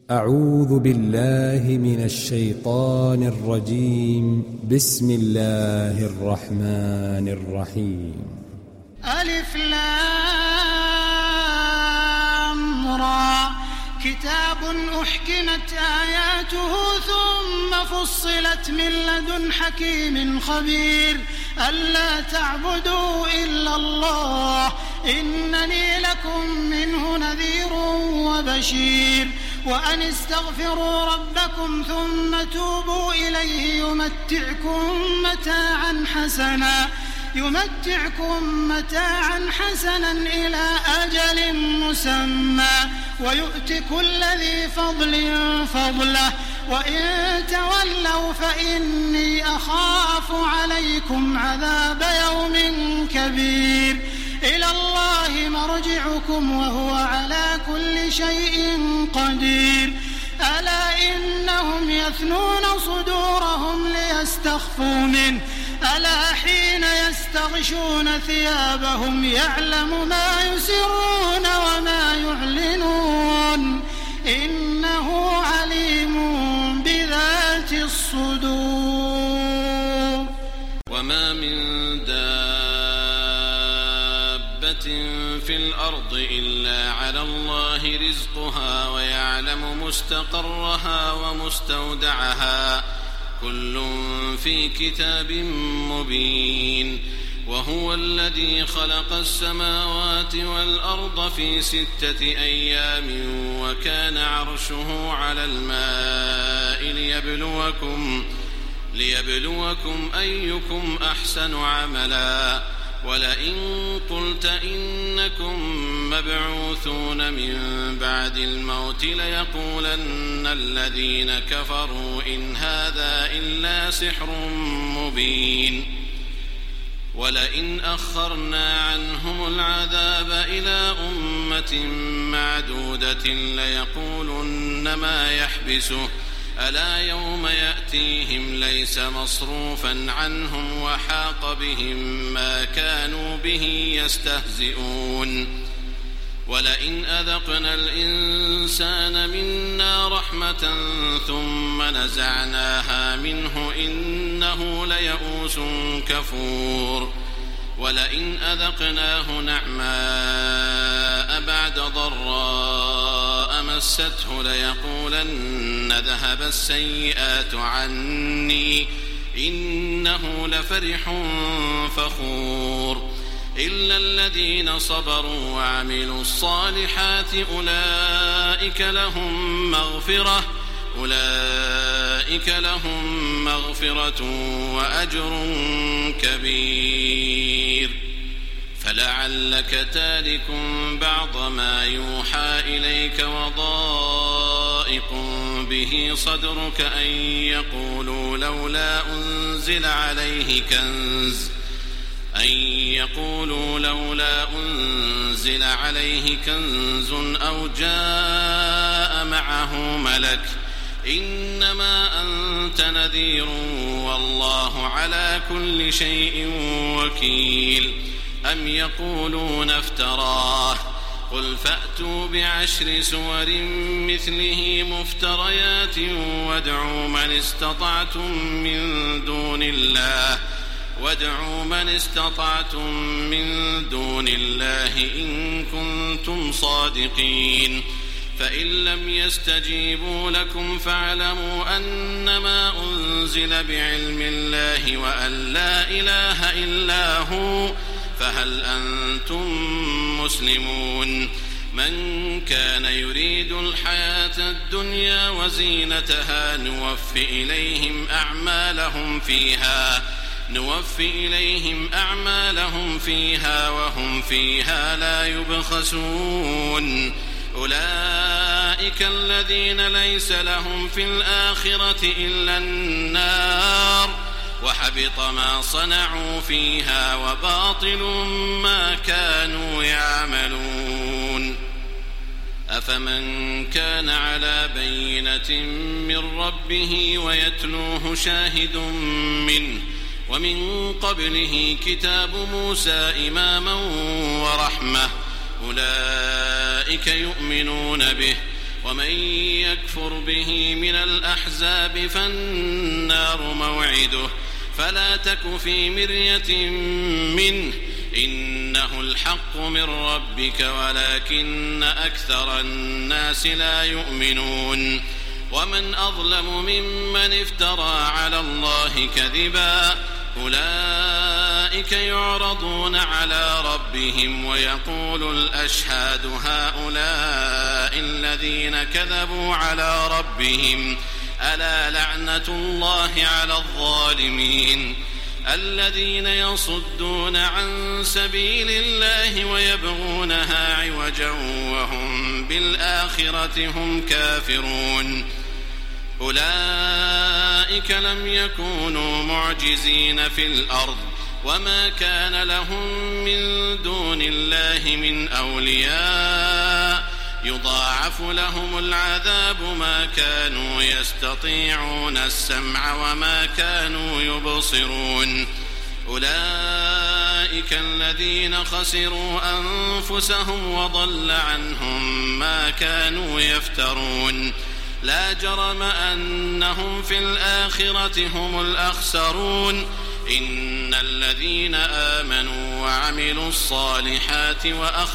أعوذ بالله من الشيطان الرجيم. بسم الله الرحمن الرحيم. ألف لام را كتاب أحكمت آياته ثم فصلت من لدن حكيم خبير ألا تعبدوا إلا الله إنني لكم منه نذير وبشير وأن استغفروا ربكم ثم توبوا إليه يمتعكم متاعا حسنا إلى أجل مسمى ويؤت كل ذي فضل فضله وإن تولوا فإني أخاف عليكم عذاب يوم كبير إلى الله مرجعكم وهو على كل شيء قدير ألا إنهم يثنون صدورهم ليستخفوا منه ألا حين يستغشون ثيابهم يعلم ما يسرون وما يعلنون إنه عليم بذات الصدور. وما من في الأرض إلا على الله رزقها ويعلم مستقرها ومستودعها كل في كتاب مبين. وهو الذي خلق السماوات والأرض في 6 أيام وكان عرشه على الماء ليبلوكم أيكم أحسن عملا. ولئن قلت إنكم مبعوثون من بعد الموت ليقولن الذين كفروا إن هذا إلا سحر مبين. ولئن أخرنا عنهم العذاب إلى أمة معدودة ليقولن ما يحبسه ألا يوم يأتيهم ليس مصروفا عنهم وحاق بهم ما كانوا به يستهزئون. ولئن أذقنا الإنسان منا رحمة ثم نزعناها منه إنه ليئوس كفور. ولئن أذقناه نعماء بعد ضراء مسته ليقولن ذهب السيئات عني إنه لفرح فخور. إلا الذين صبروا وعملوا الصالحات أولئك لهم مغفرة وأجر كبير. فلعلك تارك بعض ما يوحى إليك وضائق به صدرك أن يقولوا لولا أنزل عليه كنز أو جاء معه ملك إنما أنت نذير والله على كل شيء وكيل. أم يقولون افتراه قل فأتوا بعشر سور مثله مفتريات وادعوا من استطعتم من دون الله إن كنتم صادقين. فإن لم يستجيبوا لكم فاعلموا أنما أنزل بعلم الله وأن لا إله إلا هو فهل أنتم مسلمون. من كان يريد الحياة الدنيا وزينتها نوفي إليهم أعمالهم فيها وهم فيها لا يبخسون. أولئك الذين ليس لهم في الآخرة إلا النار وحبط ما صنعوا فيها وباطل ما كانوا يعملون. أفمن كان على بينة من ربه ويتلوه شاهد منه ومن قبله كتاب موسى إماما ورحمة أولئك يؤمنون به ومن يكفر به من الأحزاب فالنار موعده فلا تك في مرية منه إنه الحق من ربك ولكن أكثر الناس لا يؤمنون ومن أظلم ممن افترى على الله كذبا أولئك يعرضون على ربهم ويقول الأشهاد هؤلاء الذين كذبوا على ربهم ألا لعنة الله على الظالمين الذين يصدون عن سبيل الله ويبغونها عوجا وهم بالآخرة هم كافرون أولئك لم يكونوا معجزين في الأرض وما كان لهم من دون الله من أولياء يضاعف لهم العذاب ما كانوا يستطيعون السمع وما كانوا يبصرون أولئك الذين خسروا أنفسهم وضل عنهم ما كانوا يفترون لا جرم أنهم في الآخرة هم الأخسرون إن الذين آمنوا وعملوا الصالحات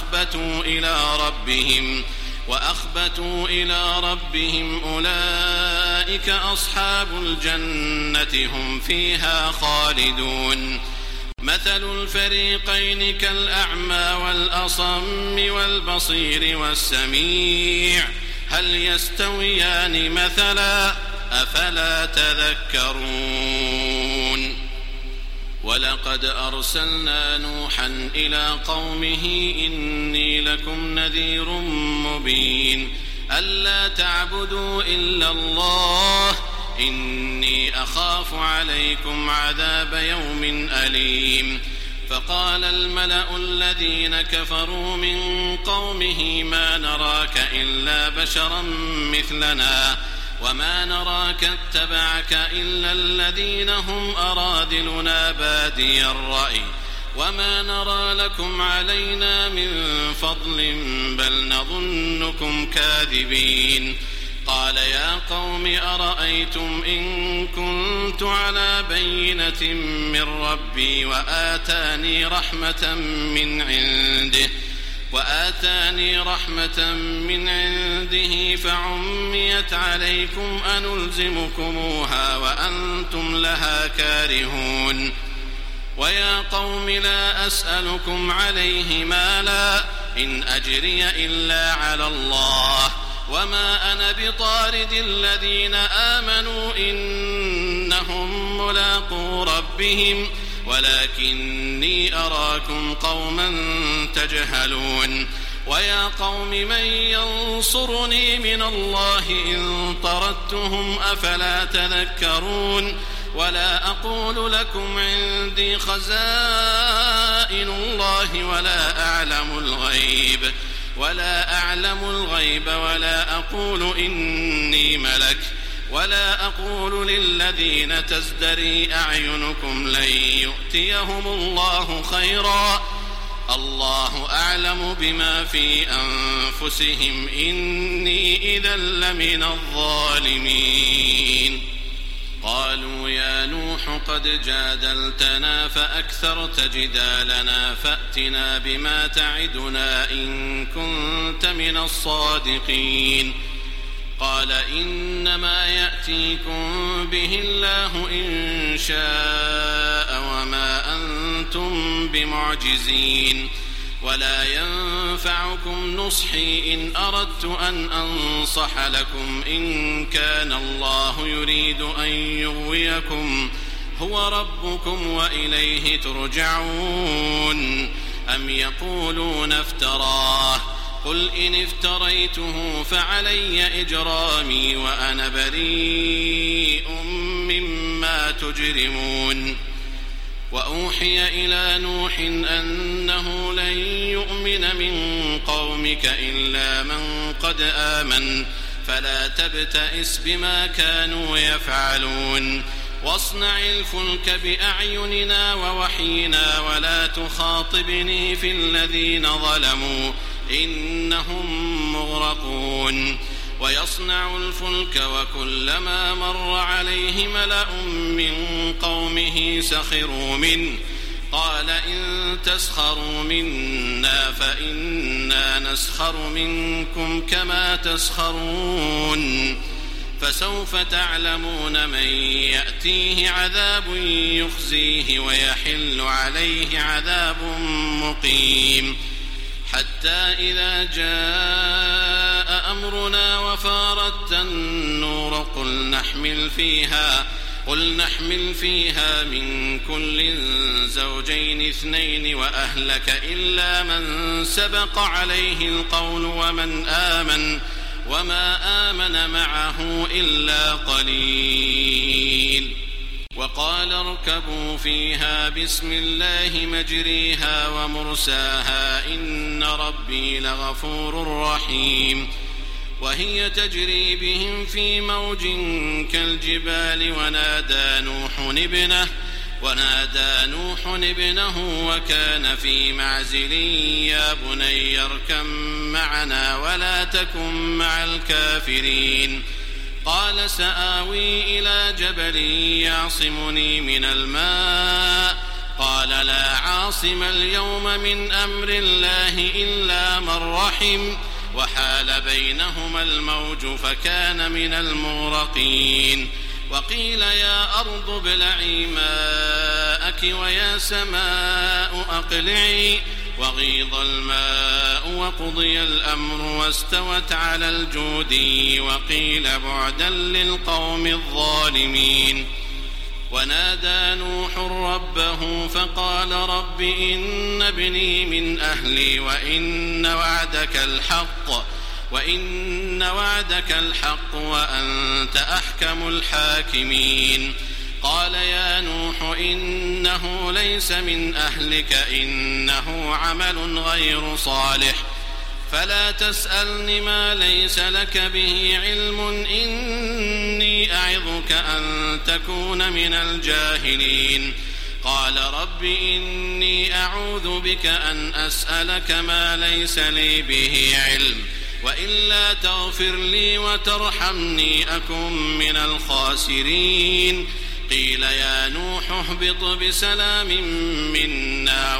وأخبتوا إلى ربهم أولئك أصحاب الجنة هم فيها خالدون مثل الفريقين كالأعمى والأصم والبصير والسميع هل يستويان مثلا أفلا تذكرون ولقد أرسلنا نوحا إلى قومه إني لكم نذير مبين ألا تعبدوا إلا الله إني أخاف عليكم عذاب يوم أليم فقال الملأ الذين كفروا من قومه ما نراك إلا بشرا مثلنا وما نراك اتبعك إلا الذين هم أراذلنا بادي الرأي وما نرى لكم علينا من فضل بل نظنكم كاذبين قال يا قوم أرأيتم إن كنت على بينة من ربي وآتاني رحمة من عنده فعميت عليكم أنلزمكموها وأنتم لها كارهون ويا قوم لا أسألكم عليه مالا إن أجري إلا على الله وما أنا بطارد الذين آمنوا إنهم ملاقو ربهم ولكني أراكم قوما تجهلون ويا قوم من ينصرني من الله إن طردتهم أفلا تذكرون ولا أقول لكم عندي خزائن الله ولا أعلم الغيب ولا أقول إني ملك ولا أقول للذين تزدري أعينكم لن يؤتيهم الله خيرا الله أعلم بما في أنفسهم إني إذا لمن الظالمين قالوا يا نوح قد جادلتنا فأكثرت جدالنا فأتنا بما تعدنا إن كنت من الصادقين قال إنما يأتيكم به الله إن شاء وما أنتم بمعجزين ولا ينفعكم نصحي إن أردت أن أنصح لكم إن كان الله يريد أن يغويكم هو ربكم وإليه ترجعون أم يقولون افتراه قل إن افتريته فعلي إجرامي وأنا بريء مما تجرمون وأوحي إلى نوح أنه لن يؤمن من قومك إلا من قد آمن فلا تبتئس بما كانوا يفعلون واصنع الفلك بأعيننا ووحينا ولا تخاطبني في الذين ظلموا إنهم مغرقون ويصنع الفلك وكلما مر عليه ملأ من قومه سخروا منه قال إن تسخروا منا فإنا نسخر منكم كما تسخرون فسوف تعلمون من يأتيه عذاب يخزيه ويحل عليه عذاب مقيم حتى إذا جاء أمرنا وفارت النور قل نحمل فيها من كل زوجين اثنين وأهلك إلا من سبق عليه القول وما آمن معه إلا قليل وقال اركبوا فيها بسم الله مجريها ومرساها إن ربي لغفور رحيم وهي تجري بهم في موج كالجبال ونادى نوح ابنه وكان في معزل يا بني اركب معنا ولا تكن مع الكافرين قال سآوي إلى جبل يعصمني من الماء قال لا عاصم اليوم من أمر الله إلا من رحم وحال بينهما الموج فكان من المغرقين وقيل يا أرض ابلعي ماءك ويا سماء أقلعي وغيض الماء وقضي الأمر واستوت على الجودي وقيل بعدا للقوم الظالمين ونادى نوح ربه فقال رب إن ابني من أهلي وإن وعدك الحق وأنت أحكم الحاكمين قال يا نوح إنه ليس من أهلك إنه عمل غير صالح فلا تسألني ما ليس لك به علم إني أعظك أن تكون من الجاهلين قال رب إني أعوذ بك أن أسألك ما ليس لي به علم وإلا تغفر لي وترحمني أكن من الخاسرين قيل يا نوح اهبط بسلام منا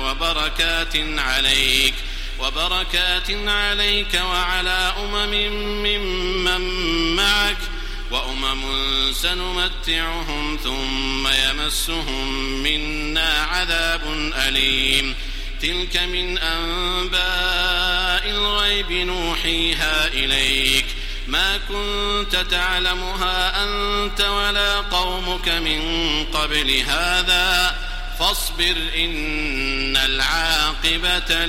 وبركات عليك وعلى ممن معك وأمم سنمتعهم ثم يمسهم منا عذاب أليم تلك من أنباء الغيب نوحيها إليك ما كنت تعلمها أنت ولا قومك من قبل هذا فاصبر إن العاقبة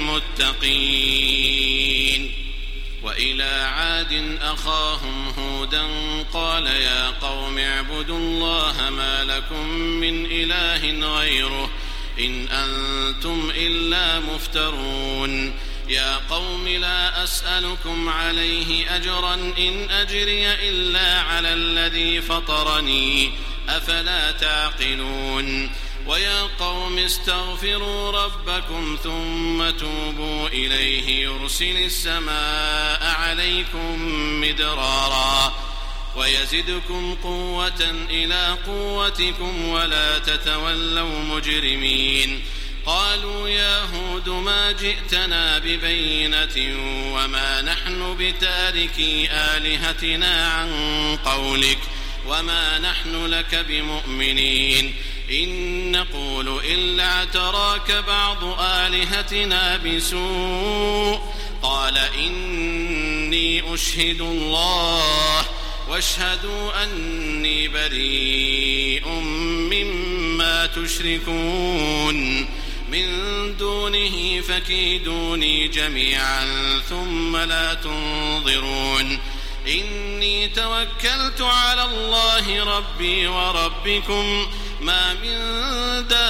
للمتقين وإلى عاد أخاهم هودا قال يا قوم اعبدوا الله ما لكم من إله غيره إن أنتم إلا مفترون يا قوم لا أسألكم عليه أجرا إن أجري إلا على الذي فطرني أفلا تعقلون ويا قوم استغفروا ربكم ثم توبوا إليه يرسل السماء عليكم مدرارا ويزدكم قوة إلى قوتكم ولا تتولوا مجرمين قالوا يا هود ما جئتنا ببينة وما نحن بتاركي آلهتنا عن قولك وما نحن لك بمؤمنين إن نقول إلا اعتراك بعض آلهتنا بسوء قال إني أشهد الله واشهدوا أني بريء مما تشركون من دونه فكيدوني جميعا ثم لا تنظرون إني توكلت على الله ربي وربكم ما من دابة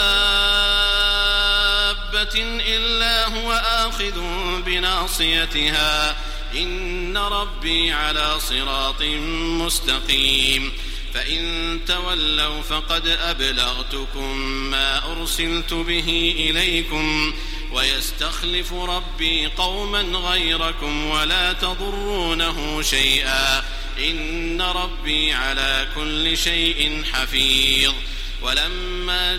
إلا هو آخذ بناصيتها إن ربي على صراط مستقيم فإن تولوا فقد أبلغتكم ما أرسلت به إليكم ويستخلف ربي قوما غيركم ولا تضرونه شيئا إن ربي على كل شيء حفيظ. ولما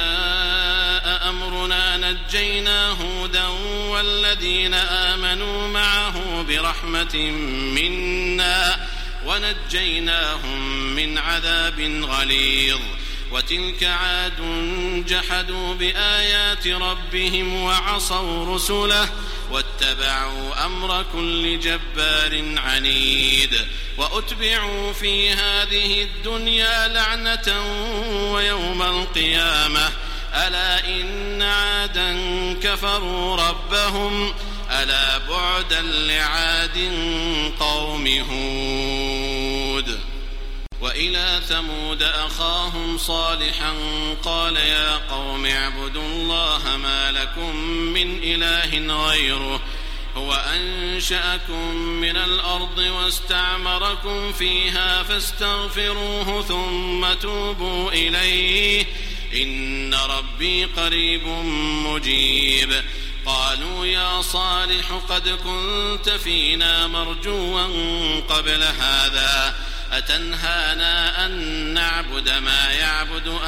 جاء أمرنا نجينا هودا والذين آمنوا معه برحمة منا ونجيناهم من عذاب غليظ. وتلك عاد جحدوا بآيات ربهم وعصوا رسله واتبعوا أمر كل جبار عنيد. وأتبعوا في هذه الدنيا لعنة ويوم القيامة ألا إن عادا كفروا ربهم ألا بعدا لعاد قوم هود. وإلى ثمود أخاهم صالحا قال يا قوم اعبدوا الله ما لكم من إله غيره هو أنشأكم من الأرض واستعمركم فيها فاستغفروه ثم توبوا إليه إن ربي قريب مجيب. قالوا يا صالح قد كنت فينا مرجوا قبل هذا أتنهانا أن نعبد ما يعبد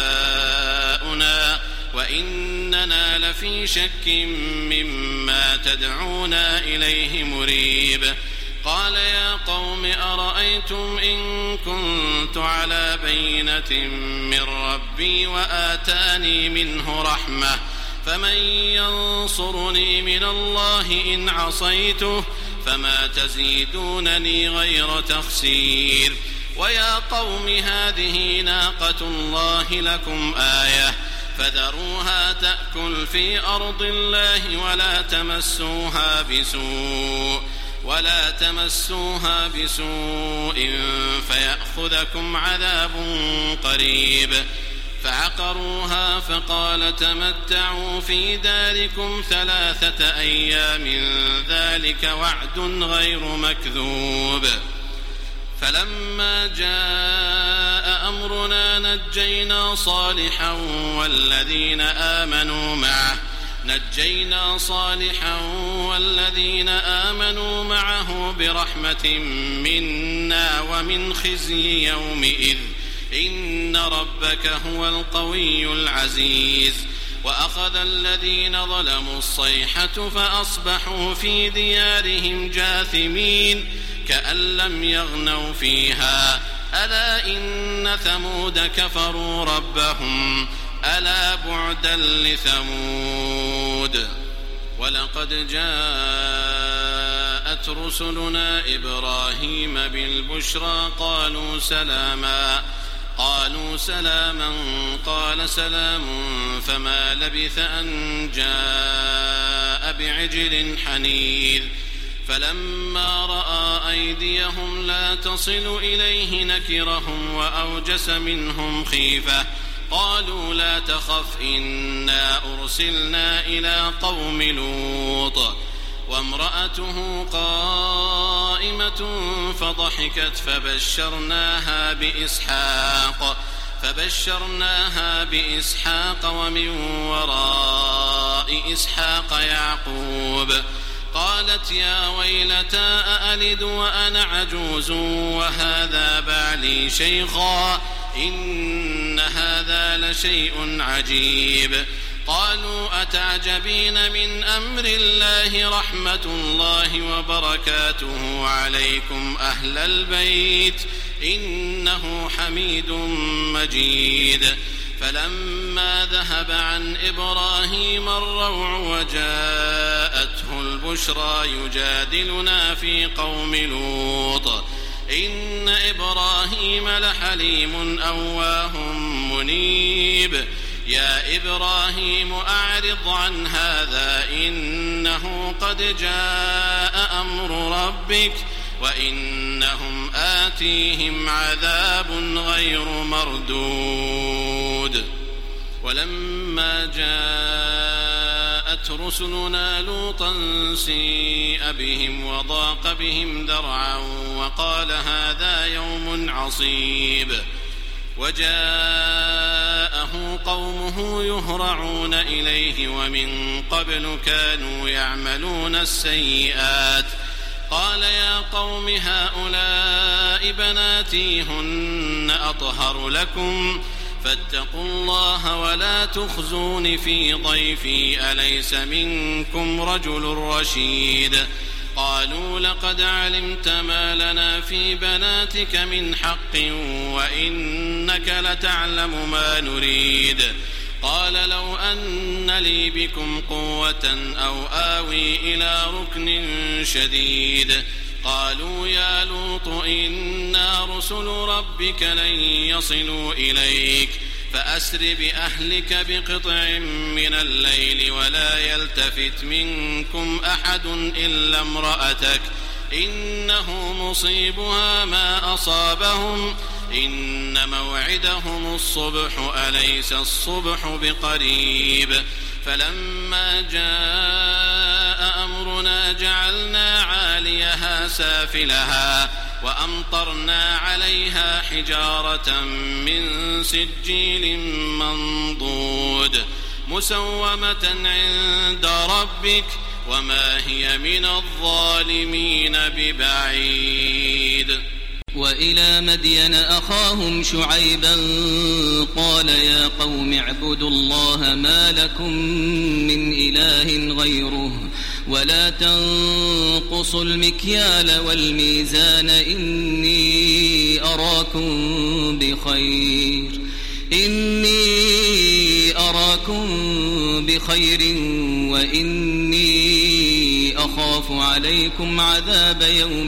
آباؤنا وإننا لفي شك مما تدعونا إليه مريب. قال يا قوم أرأيتم إن كنت على بينة من ربي وآتاني منه رحمة فمن ينصرني من الله إن عصيته فما تزيدونني غير تخسير. ويا قوم هذه ناقة الله لكم آية فذروها تأكل في أرض الله ولا تمسوها بسوء فيأخذكم عذاب قريب. فعقروها فقال تمتعوا في داركم 3 أيام ذلك وعد غير مكذوب. فلما جاء أمرنا نجينا صالحا والذين آمنوا معه برحمة منا ومن خزي يومئذ إن ربك هو القوي العزيز. وأخذ الذين ظلموا الصيحة فأصبحوا في ديارهم جاثمين كأن لم يغنوا فيها ألا إن ثمود كفروا ربهم ألا بعدا لثمود. ولقد جاءت رسلنا إبراهيم بالبشرى قالوا سلاما قال سلام فما لبث أن جاء بعجل حنيذ. فلما رأى أيديهم لا تصل إليه نكرهم وأوجس منهم خيفة قالوا لا تخف إنا أرسلنا إلى قوم لوط. وامرأته قائمة فضحكت فبشرناها بإسحاق ومن وراء إسحاق يعقوب. قالت يا ويلتى أألد وأنا عجوز وهذا بعلي شيخا إن هذا لشيء عجيب. قالوا أتعجبين من أمر الله رحمة الله وبركاته عليكم أهل البيت إنه حميد مجيد. فلما ذهب عن إبراهيم الروع وجاءته البشرى يجادلنا في قوم لوط إن إبراهيم لحليم أواه منيب. يا إبراهيم أعرض عن هذا إنه قد جاء أمر ربك وإنهم آتيهم عذاب غير مردود. ولما جاءت رسلنا لوطا سيء بهم وضاق بهم ذرعا وقال هذا يوم عصيب. وجاءه فأتبعه قومه يهرعون إليه ومن قبل كانوا يعملون السيئات قال يا قوم هؤلاء بناتي هن أطهر لكم فاتقوا الله ولا تخزون في ضيفي أليس منكم رجل رشيد قالوا لقد علمت ما لنا في بناتك من حق وإنك لتعلم ما نريد قال لو أن لي بكم قوة أو آوي إلى ركن شديد قالوا يا لوط إنا رسل ربك لن يصلوا إليك فأسر بأهلك بقطع من الليل ولا يلتفت منكم أحد إلا امرأتك إنه مصيبها ما أصابهم إن موعدهم الصبح أليس الصبح بقريب فلما جاء أمرنا جعلنا عاليها سافلها وأمطرنا عليها حجارة من سجيل منضود مسومة عند ربك وما هي من الظالمين ببعيد وإلى مدين أخاهم شعيبا قال يا قوم اعبدوا الله ما لكم من إله غيره ولا تنقصوا المكيال والميزان إني أراكم بخير وإني أخاف عليكم عذاب يوم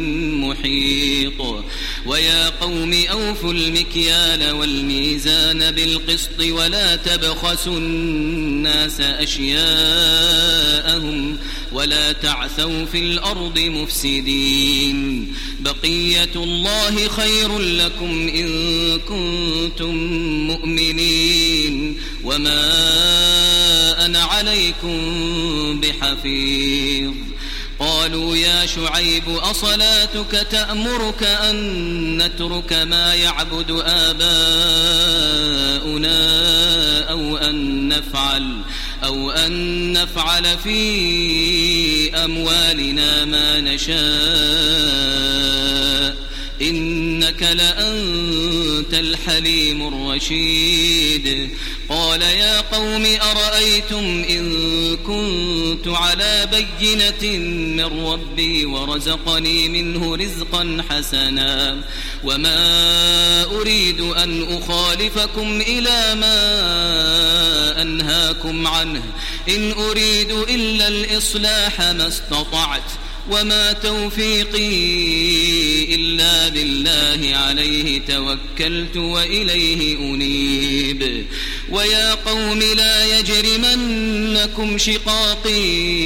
محيط ويا قوم أوفوا المكيال والميزان بالقسط ولا تبخسوا الناس أشياءهم ولا تعثوا في الأرض مفسدين بقية الله خير لكم إن كنتم مؤمنين وما أنا عليكم بحفيظ قالوا يا شعيب أصلاتك تأمرك أن نترك ما يعبد آباؤنا أو أن نفعل في أموالنا ما نشاء إنك لأنت الحليم الرشيد قال يا قوم أرأيتم إن كنت على بينة من ربي ورزقني منه رزقا حسنا وما أريد أن أخالفكم إلى ما أنهاكم عنه إن أريد إلا الإصلاح ما استطعت وما توفيقي إلا بالله عليه توكلت وإليه أنيب ويا قوم لا يجرمنكم شقاقي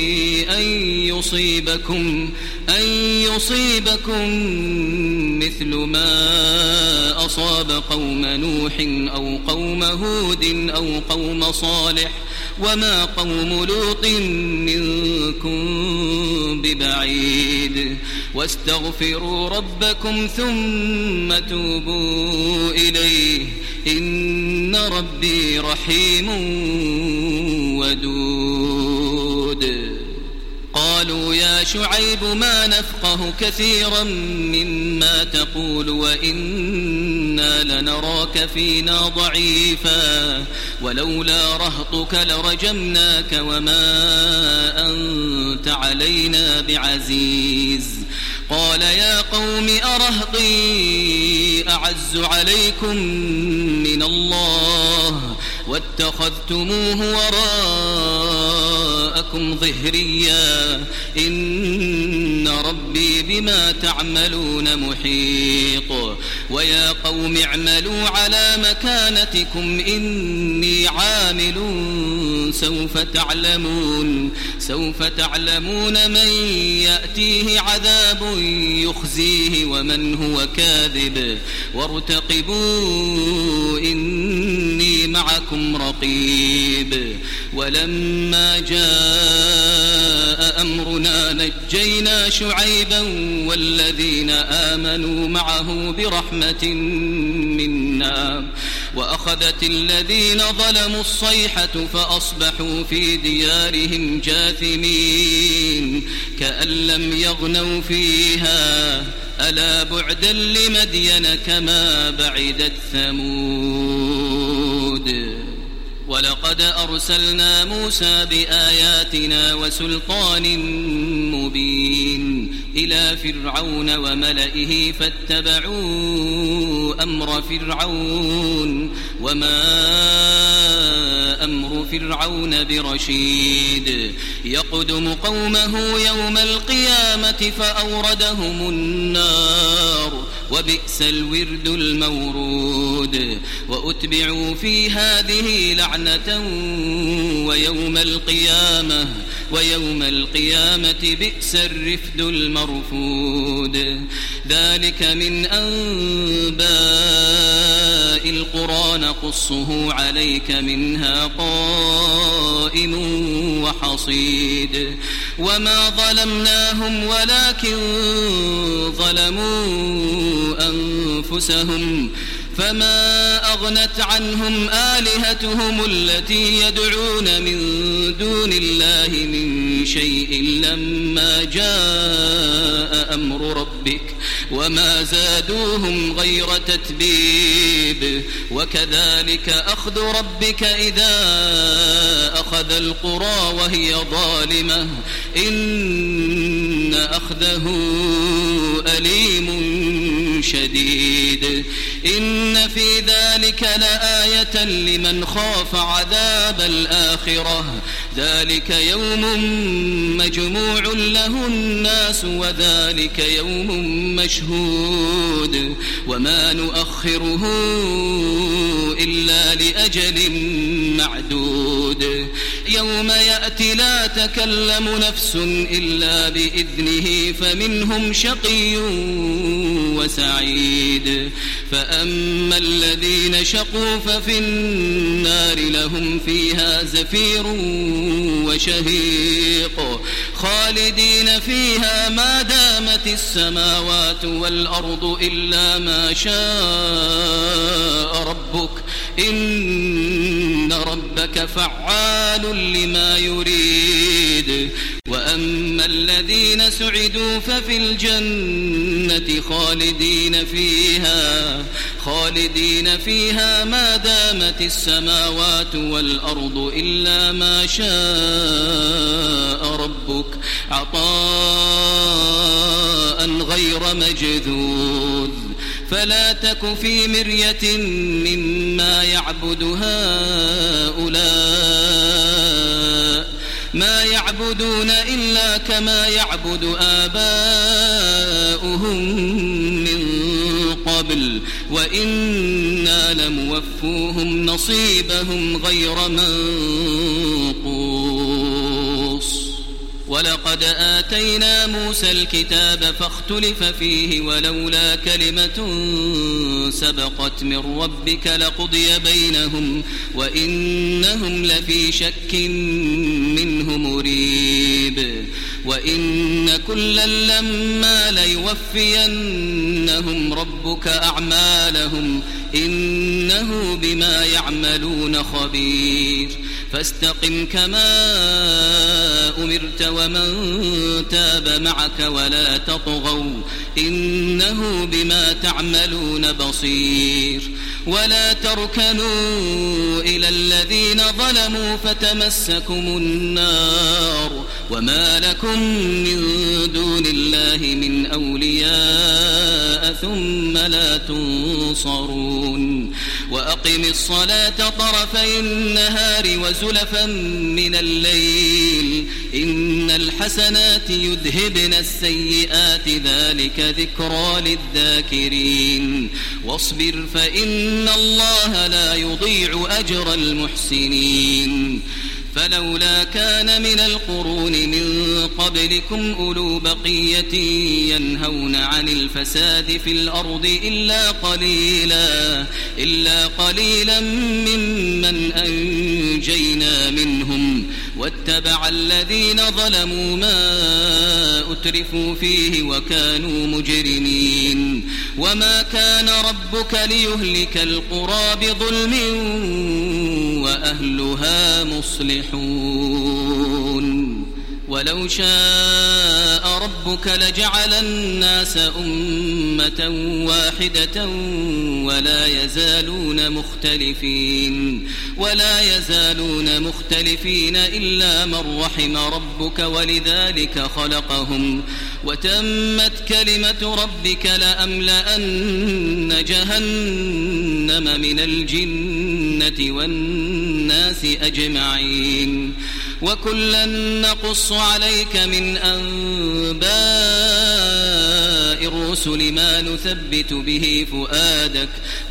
أن يصيبكم مثل ما أصاب قوم نوح أو قوم هود أو قوم صالح وما قوم لوط منكم ببعيد واستغفروا ربكم ثم توبوا إليه إن ربي رحيم ودود قالوا يا شعيب ما نفقه كثيرا مما تقول وإنا لنراك فينا ضعيفا ولولا رهطك لرجمناك وما أنت علينا بعزيز قال يا قوم أرهطي أعز عليكم من الله واتخذتموه وراءكم ظهريا إن ربي بما تعملون محيط ويا قوم اعملوا على مكانتكم إني عامل سوف تعلمون من يأتيه عذاب يخزيه ومن هو كاذب وارتقبوا إني معكم رقيب ولما جاء أمرنا نجينا شعيبا والذين آمنوا معه برحمة منا وأخذت الذين ظلموا الصيحة فأصبحوا في ديارهم جاثمين كأن لم يغنوا فيها ألا بعدا لمدين كما بعدت ثمود ولقد أرسلنا موسى بآياتنا وسلطان مبين إلى فرعون وملئه فاتبعوا أمر فرعون وما أمر فرعون برشيد يقدم قومه يوم القيامة فأوردهم النار وبئس الورد المورود وأتبعوا في هذه لعنة ويوم القيامة بئس الرفد المرفود ذلك من أنباء القرى نقصه عليك منها قائم وحصيد وما ظلمناهم ولكن ظلموا أنفسهم فما أغنت عنهم آلهتهم التي يدعون من دون الله من شيء لما جاء أمر ربك وما زادوهم غير تتبيب وكذلك أخذ ربك إذا أخذ القرى وهي ظالمة إن أخذه أليم شديد إن في ذلك لآية لمن خاف عذاب الآخرة ذلك يوم مجموع له الناس وذلك يوم مشهود وما نؤخره إلا لأجل معدود يوم يأتي لا تكلم نفس إلا بإذنه فمنهم شقي وسعيد فأما الذين شقوا ففي النار لهم فيها زفير وشهيق خالدين فيها ما دامت السماوات والأرض إلا ما شاء ربك إن ربك فعال لما يريد وأما الذين سعدوا ففي الجنة خالدين فيها ما دامت السماوات والأرض إلا ما شاء ربك عطاء غير مجذوذ فلا تك في مرية مما يعبد هؤلاء ما يعبدون إلا كما يعبد آباؤهم من قبل وإنا لموفوهم نصيبهم غير منقوص ولقد آتينا موسى الكتاب فاختلف فيه ولولا كلمة سبقت من ربك لقضي بينهم وإنهم لفي شك منه مريب وإن كلا لما ليوفينهم ربك أعمالهم إنه بما يعملون خبير فاستقم كما أمرت ومن تاب معك ولا تطغوا إنه بما تعملون بصير ولا تركنوا إلى الذين ظلموا فتمسكم النار وما لكم من دون الله من أولياء ثم لا تنصرون وأقم الصلاة طرفي النهار وزلفا من الليل إن الحسنات يذهبن السيئات ذلك ذكرى للذاكرين واصبر فإن الله لا يضيع أجر المحسنين فلولا كان من القرون من قبلكم أولو بقية ينهون عن الفساد في الأرض إلا قليلا ممن أنجينا منهم واتبع الذين ظلموا ما أترفوا فيه وكانوا مجرمين وما كان ربك ليهلك القرى بظلم وأهلها مصلحون ولو شاء ربك لجعل الناس أمة واحدة ولا يزالون مختلفين إلا من رحم ربك ولذلك خلقهم وتمت كلمة ربك لأملأن جهنم من الجنة والناس أجمعين وكلا نقص عليك من أنباء الرسل ما نثبت به فؤادك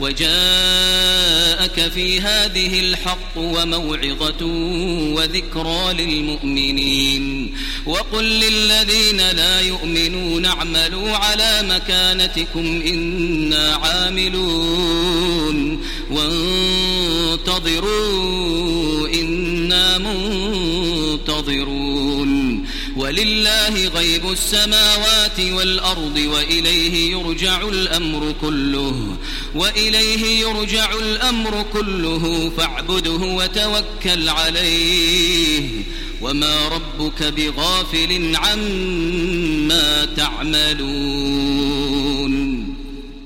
وجاءك في هذه الحق وموعظة وذكرى للمؤمنين وقل للذين لا يؤمنون اعملوا على مكانتكم إنا عاملون وانتظروا إنا منتظرون ولله غيب السماوات والأرض وإليه يرجع الأمر كله فاعبده وتوكل عليه وما ربك بغافل عما تعملون